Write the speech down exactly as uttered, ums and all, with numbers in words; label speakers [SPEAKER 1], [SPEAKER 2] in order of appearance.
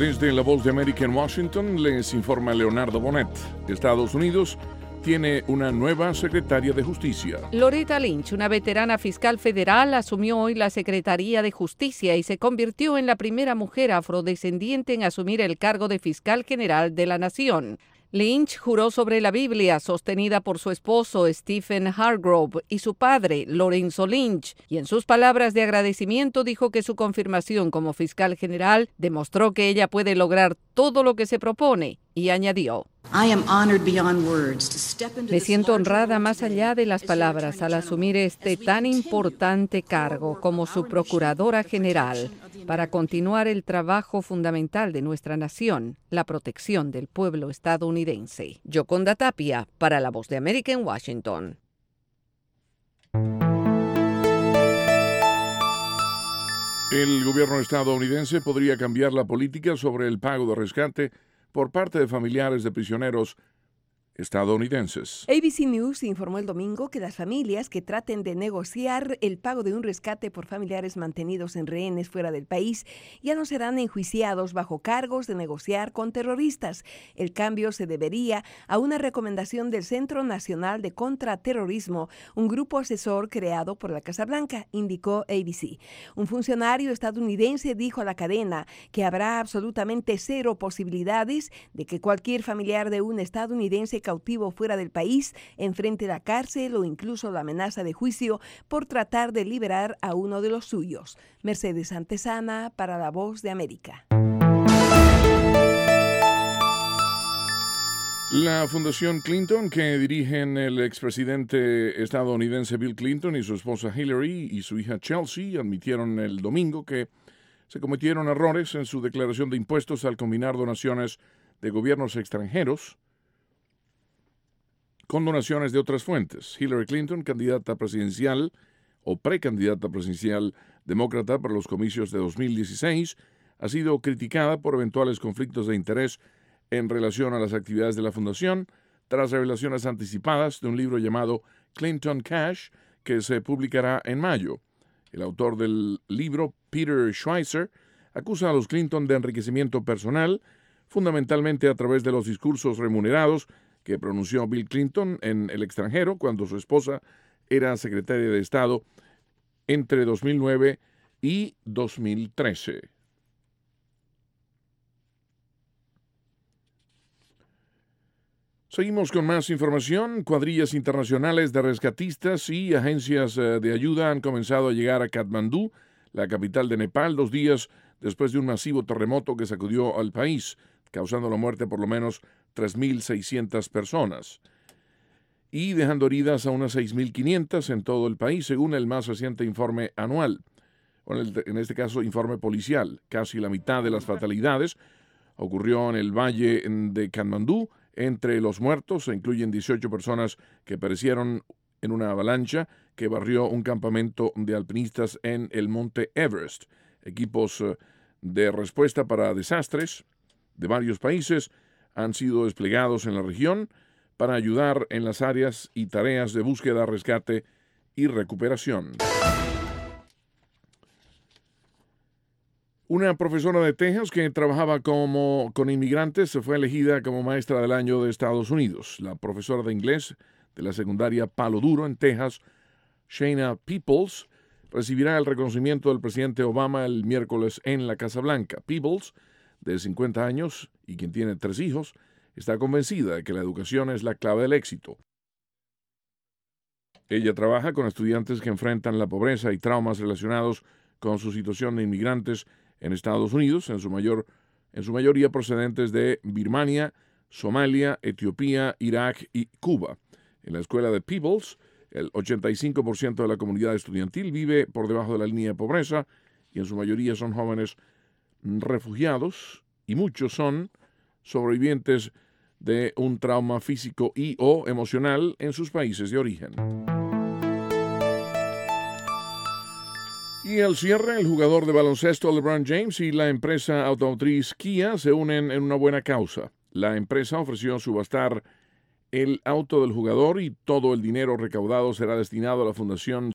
[SPEAKER 1] Desde La Voz de América en Washington les informa Leonardo Bonet. Estados Unidos tiene una nueva secretaria de Justicia.
[SPEAKER 2] Loretta Lynch, una veterana fiscal federal, asumió hoy la Secretaría de Justicia y se convirtió en la primera mujer afrodescendiente en asumir el cargo de fiscal general de la nación. Lynch juró sobre la Biblia, sostenida por su esposo Stephen Hargrove y su padre, Lorenzo Lynch, y en sus palabras de agradecimiento dijo que su confirmación como fiscal general demostró que ella puede lograr todo lo que se propone, y añadió: Me siento honrada más allá de las palabras al asumir este tan importante cargo como su procuradora general para continuar el trabajo fundamental de nuestra nación, la protección del pueblo estadounidense. Yoconda Tapia, para La Voz de América en Washington.
[SPEAKER 1] El gobierno estadounidense podría cambiar la política sobre el pago de rescate por parte de familiares de prisioneros estadounidenses.
[SPEAKER 3] A B C News informó el domingo que las familias que traten de negociar el pago de un rescate por familiares mantenidos en rehenes fuera del país ya no serán enjuiciados bajo cargos de negociar con terroristas. El cambio se debería a una recomendación del Centro Nacional de Contraterrorismo, un grupo asesor creado por la Casa Blanca, indicó A B C. Un funcionario estadounidense dijo a la cadena que habrá absolutamente cero posibilidades de que cualquier familiar de un estadounidense cautivo fuera del país enfrente la cárcel o incluso la amenaza de juicio por tratar de liberar a uno de los suyos. Mercedes Antesana, para La Voz de América.
[SPEAKER 1] La Fundación Clinton, que dirigen el expresidente estadounidense Bill Clinton y su esposa Hillary y su hija Chelsea, admitieron el domingo que se cometieron errores en su declaración de impuestos al combinar donaciones de gobiernos extranjeros con donaciones de otras fuentes. Hillary Clinton, candidata presidencial o precandidata presidencial demócrata para los comicios de dos mil dieciséis, ha sido criticada por eventuales conflictos de interés en relación a las actividades de la fundación, tras revelaciones anticipadas de un libro llamado Clinton Cash, que se publicará en mayo. El autor del libro, Peter Schweizer, acusa a los Clinton de enriquecimiento personal, fundamentalmente a través de los discursos remunerados que pronunció Bill Clinton en el extranjero cuando su esposa era secretaria de Estado entre dos mil nueve y dos mil trece. Seguimos con más información. Cuadrillas internacionales de rescatistas y agencias de ayuda han comenzado a llegar a Katmandú, la capital de Nepal, dos días después de un masivo terremoto que sacudió al país, causando la muerte de por lo menos tres mil seiscientas personas y dejando heridas a unas seis mil quinientas en todo el país, según el más reciente informe anual, o en este caso informe policial. Casi la mitad de las fatalidades ocurrió en el valle de Katmandú. Entre los muertos se incluyen dieciocho personas que perecieron en una avalancha que barrió un campamento de alpinistas en el monte Everest. Equipos de respuesta para desastres de varios países han sido desplegados en la región para ayudar en las áreas y tareas de búsqueda, rescate y recuperación. Una profesora de Texas que trabajaba como, con inmigrantes se fue elegida como maestra del año de Estados Unidos. La profesora de inglés de la secundaria Palo Duro en Texas, Shayna Peoples, recibirá el reconocimiento del presidente Obama el miércoles en la Casa Blanca. Peoples, de cincuenta años y quien tiene tres hijos, está convencida de que la educación es la clave del éxito. Ella trabaja con estudiantes que enfrentan la pobreza y traumas relacionados con su situación de inmigrantes en Estados Unidos, en su, mayor, en su mayoría procedentes de Birmania, Somalia, Etiopía, Irak y Cuba. En la escuela de Peoples, el ochenta y cinco por ciento de la comunidad estudiantil vive por debajo de la línea de pobreza y en su mayoría son jóvenes refugiados y muchos son sobrevivientes de un trauma físico y o emocional en sus países de origen. Y al cierre, el jugador de baloncesto LeBron James y la empresa automotriz Kia se unen en una buena causa. La empresa ofreció subastar el auto del jugador y todo el dinero recaudado será destinado a la fundación